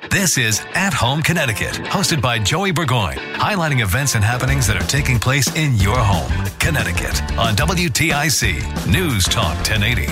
This is At Home Connecticut, hosted by Joey Burgoyne, highlighting events and happenings that are taking place in your home, Connecticut, on WTIC News Talk 1080.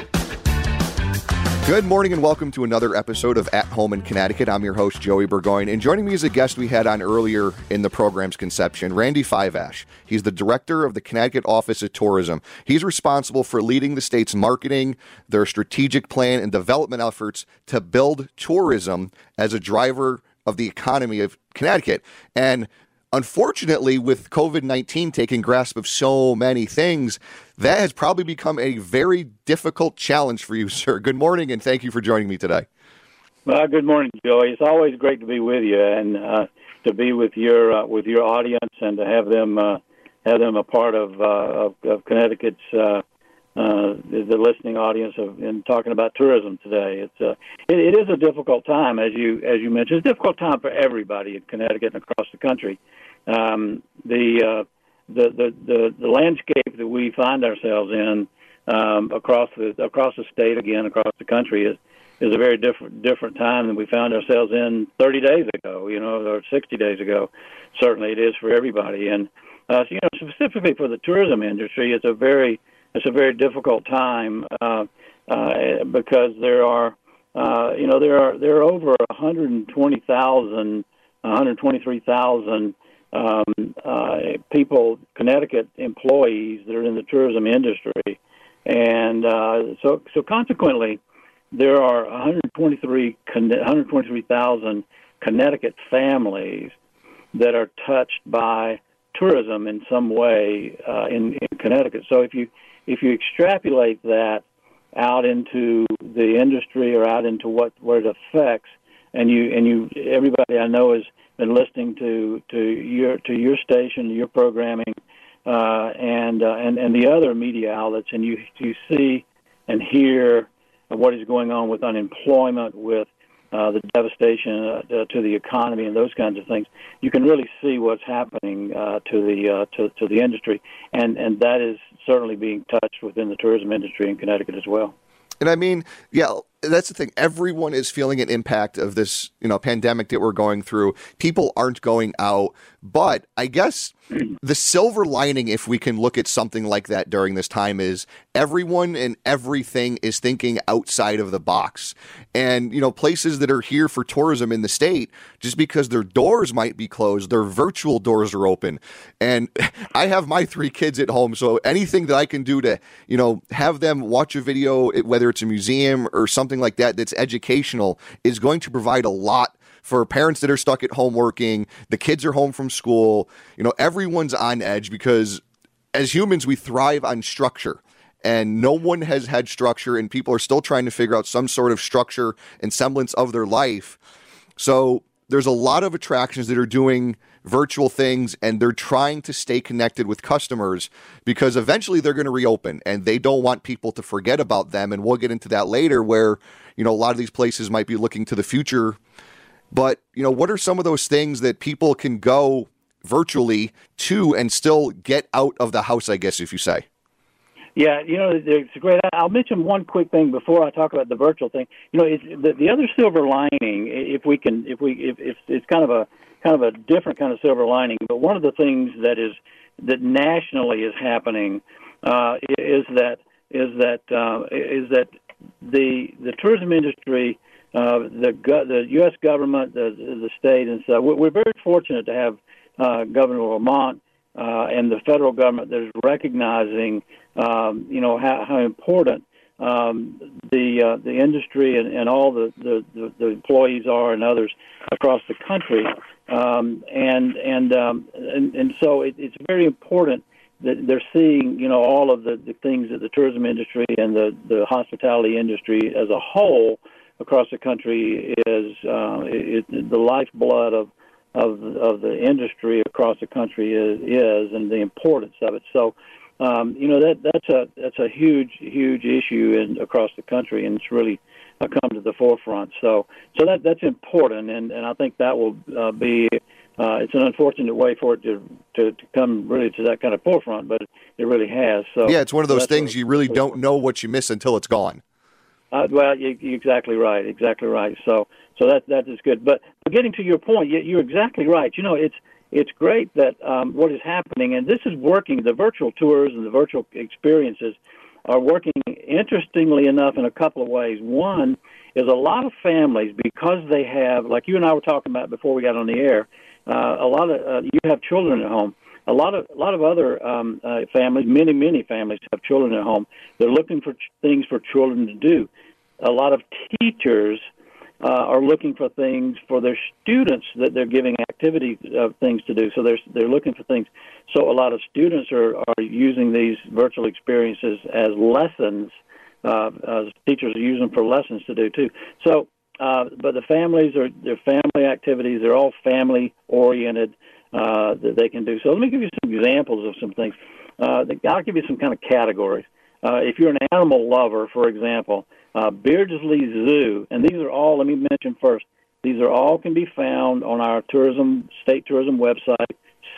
Good morning and welcome to another episode of At Home in Connecticut. I'm your host, Joey Burgoyne, and joining me is a guest we had on earlier in the program's conception, Randy Fiveash. He's the director of the Connecticut Office of Tourism. He's responsible for leading the state's marketing, their strategic plan, and development efforts to build tourism as a driver of the economy of Connecticut. And unfortunately, with COVID-19 taking grasp of so many things, that has probably become a very difficult challenge for you, sir. Good morning, and thank you for joining me today. Well, good morning, Joey. It's always great to be with you and to be with your audience and to have them a part of Connecticut's the listening audience in talking about tourism today. It is a difficult time, as you mentioned. It's a difficult time for everybody in Connecticut and across the country. The landscape that we find ourselves in across the state, again across the country, is a very different time than we found ourselves in 30 days ago, or 60 days ago. Certainly, it is for everybody, and specifically for the tourism industry, it's a very difficult time because there are over 123,000 people, Connecticut employees that are in the tourism industry, and so consequently, there are 123,000 Connecticut families that are touched by tourism in some way in Connecticut. So if you extrapolate that out into the industry or out into what it affects, and everybody I know has been listening to your station, your programming, and the other media outlets, and you see and hear what is going on with unemployment, with the devastation to the economy, and those kinds of things. You can really see what's happening to the industry, and that is certainly being touched within the tourism industry in Connecticut as well. And I mean, yeah, that's the thing. Everyone is feeling an impact of this, pandemic that we're going through. People aren't going out, but I guess the silver lining, if we can look at something like that during this time, is everyone and everything is thinking outside of the box. And, places that are here for tourism in the state, just because their doors might be closed, their virtual doors are open. And I have my 3 kids at home, so anything that I can do to, have them watch a video, whether it's a museum or something like that that's educational, is going to provide a lot for parents that are stuck at home working. The kids are home from school. Everyone's on edge because as humans, we thrive on structure. And no one has had structure, and people are still trying to figure out some sort of structure and semblance of their life. So there's a lot of attractions that are doing virtual things, and they're trying to stay connected with customers because eventually they're going to reopen, and they don't want people to forget about them. And we'll get into that later where, a lot of these places might be looking to the future. But, what are some of those things that people can go virtually to and still get out of the house, I guess, if you say? Yeah, it's great. I'll mention one quick thing before I talk about the virtual thing. It's the other silver lining, if it's kind of a different kind of silver lining. But one of the things that nationally is happening is that the tourism industry, the U.S. government, the state, and so we're very fortunate to have Governor Lamont and the federal government that is recognizing, how important the industry and all the employees are and others across the country, and so it's very important that they're seeing, all of the things that the tourism industry and the hospitality industry as a whole across the country is the lifeblood of the industry across the country is and the importance of it. So, that's a huge issue across the country, and it's really come to the forefront. So that's important, and I think that will be. It's an unfortunate way for it to come really to that kind of forefront, but it really has. So yeah, it's one of those things you really don't know what you miss until it's gone. Well, you're exactly right. Exactly right. So that is good. But getting to your point, you're exactly right. It's great that what is happening, and this is working. The virtual tours and the virtual experiences are working, interestingly enough, in a couple of ways. One is a lot of families, because they have, like you and I were talking about before we got on the air, you have children at home. A lot of other families, many families have children at home. They're looking for things for children to do. A lot of teachers are looking for things for their students that they're giving activity things to do. So they're looking for things. So a lot of students are using these virtual experiences as lessons. Teachers are using them for lessons to do too. So, but the families they're family activities. They're all family oriented that they can do. So let me give you some examples of some things. I'll give you some kind of categories. If you're an animal lover, for example, Beardsley Zoo, and these are all, let me mention first, these are all can be found on our state tourism website,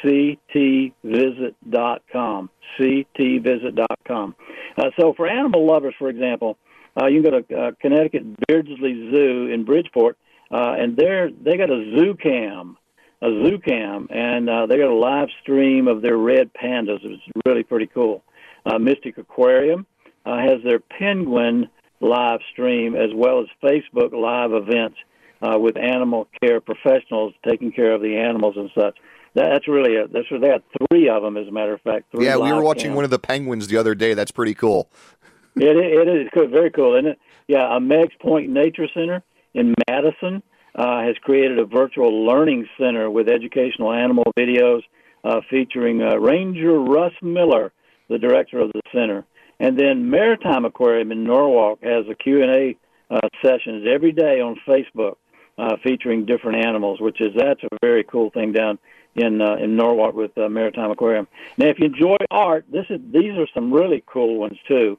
ctvisit.com, ctvisit.com. So for animal lovers, for example, you can go to Connecticut Beardsley Zoo in Bridgeport, and they got a zoo cam, and they got a live stream of their red pandas. It's really pretty cool. Mystic Aquarium has their penguin live stream, as well as Facebook live events with animal care professionals taking care of the animals and such. That's really they had 3 of them, as a matter of fact. Yeah, we were watching one of the penguins the other day. That's pretty cool. It is cool, very cool, isn't it? Yeah, Meg's Point Nature Center in Madison has created a virtual learning center with educational animal videos featuring Ranger Russ Miller, the director of the center. And then Maritime Aquarium in Norwalk has a Q&A sessions every day on Facebook featuring different animals, that's a very cool thing down in Norwalk with Maritime Aquarium. Now, if you enjoy art, these are some really cool ones too.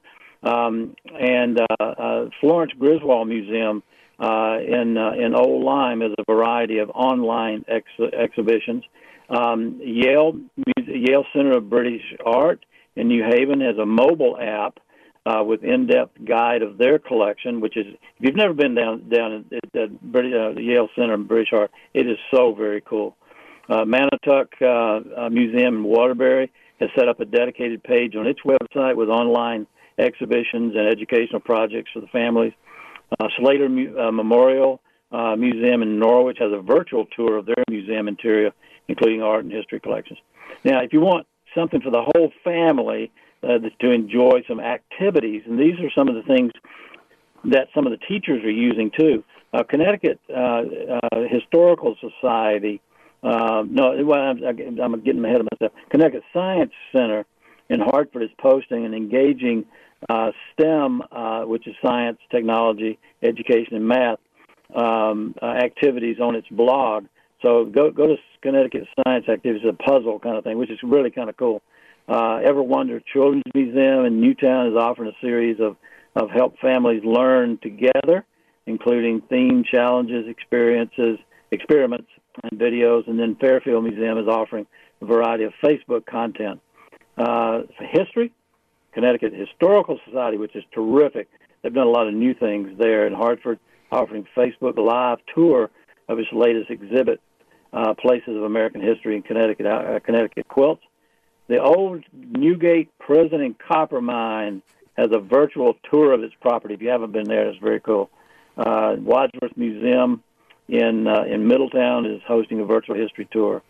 Florence Griswold Museum in Old Lyme has a variety of online exhibitions. Yale Center of British Art in New Haven has a mobile app with in-depth guide of their collection, which is, if you've never been down at the Yale Center of British Art, it is so very cool. Manitouk Museum in Waterbury has set up a dedicated page on its website with online exhibitions and educational projects for the families. Slater Memorial Museum in Norwich has a virtual tour of their museum interior, including art and history collections. Now, if you want something for the whole family to enjoy some activities, and these are some of the things that some of the teachers are using too. Connecticut Historical Society, I'm getting ahead of myself. Connecticut Science Center in Hartford is posting an engaging STEM, which is science, technology, education, and math activities on its blog. So go to Connecticut Science Activities, a puzzle kind of thing, which is really kind of cool. Ever Wonder Children's Museum in Newtown is offering a series of help families learn together, including theme challenges, experiments, and videos. And then Fairfield Museum is offering a variety of Facebook content. For history, Connecticut Historical Society, which is terrific. They've done a lot of new things there in Hartford, offering Facebook Live tour of its latest exhibit, Places of American History in Connecticut, Connecticut Quilts. The old Newgate Prison and Copper Mine has a virtual tour of its property. If you haven't been there, it's very cool. Wadsworth Museum in Middletown is hosting a virtual history tour.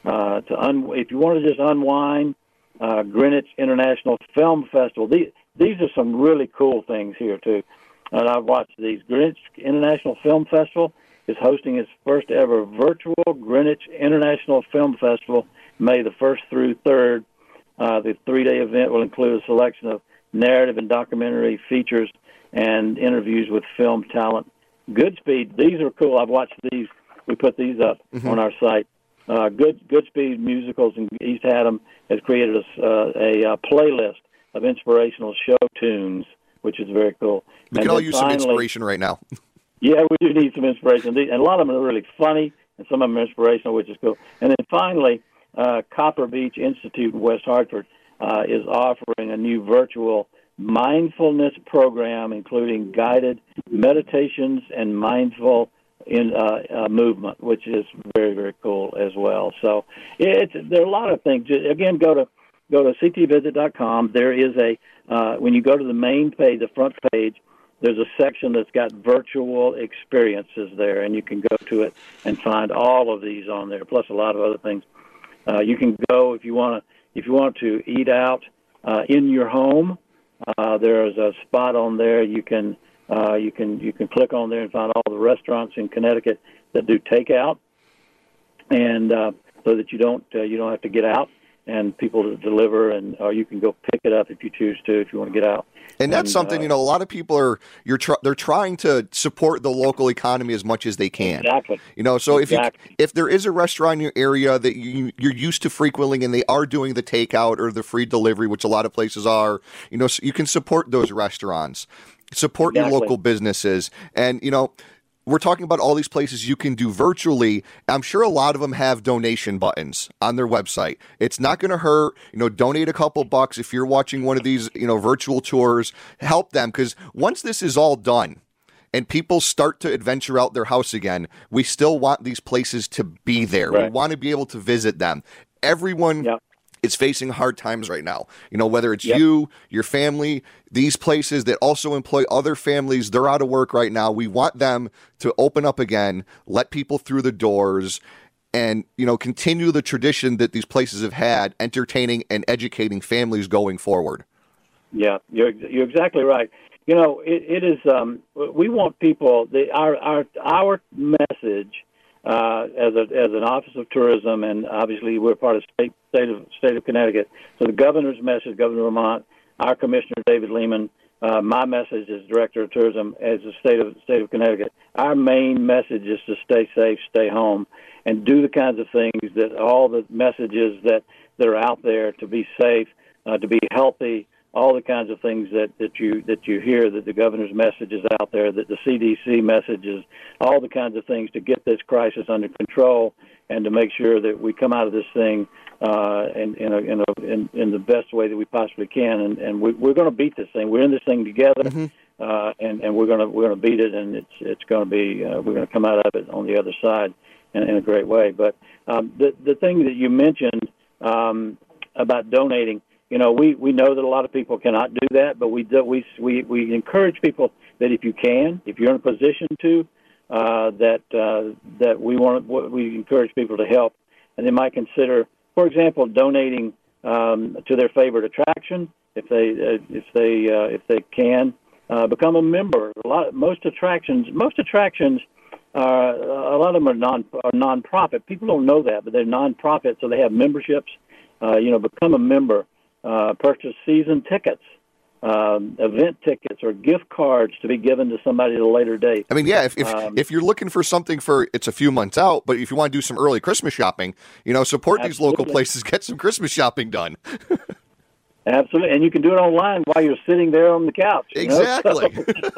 If you want to just unwind, Greenwich International Film Festival. These are some really cool things here too, and I've watched these. Greenwich International Film Festival is hosting its first ever virtual Greenwich International Film Festival, May the 1st through 3rd. The 3-day event will include a selection of narrative and documentary features and interviews with film talent. Goodspeed, these are cool. I've watched these. We put these up on our site. Goodspeed Musicals in East Haddam has created a playlist of inspirational show tunes, which is very cool. We can all use some inspiration right now. Yeah, we do need some inspiration. And a lot of them are really funny, and some of them are inspirational, which is cool. And then finally, Copper Beach Institute in West Hartford is offering a new virtual mindfulness program, including guided meditations and mindful movement, which is very, very cool as well. So there are a lot of things. Again, go to ctvisit.com. There is when you go to the main page, the front page, there's a section that's got virtual experiences there, and you can go to it and find all of these on there, plus a lot of other things. You can go if you want to eat out in your home. There is a spot on there you can click on there and find all the restaurants in Connecticut that do takeout, and so that you don't have to get out, and people deliver, or you can go pick it up if you choose to, if you want to get out. And that's something, a lot of people they're trying to support the local economy as much as they can. Exactly. So if there is a restaurant in your area that you're used to frequenting and they are doing the takeout or the free delivery, which a lot of places are, so you can support those restaurants, support your local businesses. And, we're talking about all these places you can do virtually. I'm sure a lot of them have donation buttons on their website. It's not going to hurt, donate a couple bucks if you're watching one of these, virtual tours. Help them, because once this is all done and people start to adventure out their house again, we still want these places to be there. Right. We want to be able to visit them. Everyone is facing hard times right now. Whether it's you, your family, these places that also employ other families, they're out of work right now. We want them to open up again, let people through the doors, and, continue the tradition that these places have had, entertaining and educating families going forward. Yeah, you're exactly right. It is, we want people, our message, as an Office of Tourism, and obviously we're part of state of Connecticut. So the governor's message, Governor Vermont, our Commissioner David Lehman, my message as Director of Tourism as the state of Connecticut. Our main message is to stay safe, stay home, and do the kinds of things that all the messages that are out there to be safe, to be healthy. All the kinds of things that you hear, that the governor's message is out there, that the CDC message is, all the kinds of things to get this crisis under control and to make sure that we come out of this thing in the best way that we possibly can. And we're going to beat this thing. We're in this thing together, and we're going to beat it. And it's going to be we're going to come out of it on the other side in a great way. But the thing that you mentioned about donating. We know that a lot of people cannot do that, but we encourage people that if you're in a position to, that we encourage people to help, and they might consider, for example, donating to their favorite attraction if they can become a member. Most attractions are a lot of them are nonprofit. People don't know that, but they're nonprofit, so they have memberships. Become a member. Purchase season tickets, event tickets, or gift cards to be given to somebody at a later date. I mean, if you're looking for something it's a few months out, but if you want to do some early Christmas shopping, support these local places, get some Christmas shopping done. Absolutely, and you can do it online while you're sitting there on the couch. Exactly.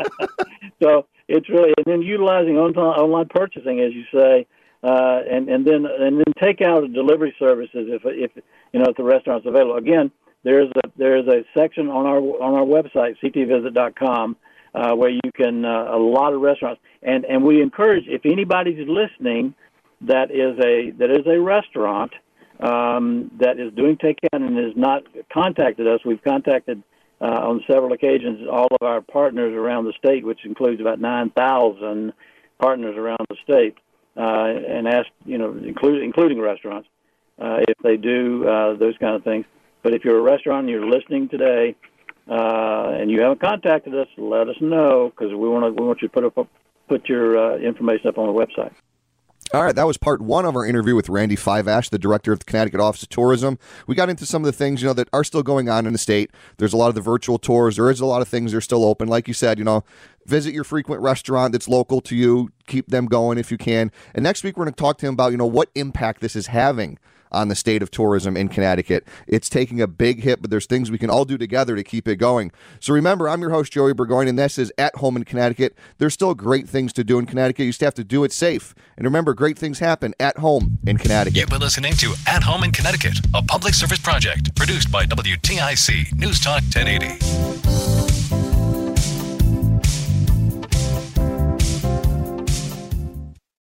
So it's really, and then utilizing online purchasing, as you say. And then take out delivery services if the restaurant's available. Again, there's a section on our website, ctvisit.com, where you can a lot of restaurants, and we encourage, if anybody's listening that is a restaurant that is doing takeout and has not contacted us. We've contacted on several occasions all of our partners around the state, which includes about 9,000 partners around the state. And ask, including restaurants, if they do those kind of things. But if you're a restaurant and you're listening today, and you haven't contacted us, let us know, because we want you to put your information up on the website. All right, that was part one of our interview with Randy Fiveash, the director of the Connecticut Office of Tourism. We got into some of the things, that are still going on in the state. There's a lot of the virtual tours. There is a lot of things that are still open. Like you said, visit your frequent restaurant that's local to you. Keep them going if you can. And next week, we're going to talk to him about, what impact this is having on the state of tourism in Connecticut. It's taking a big hit, but there's things we can all do together to keep it going. So remember, I'm your host, Joey Burgoyne, and this is At Home in Connecticut. There's still great things to do in Connecticut. You just have to do it safe. And remember, great things happen at home in Connecticut. You've been listening to At Home in Connecticut, a public service project produced by WTIC News Talk 1080.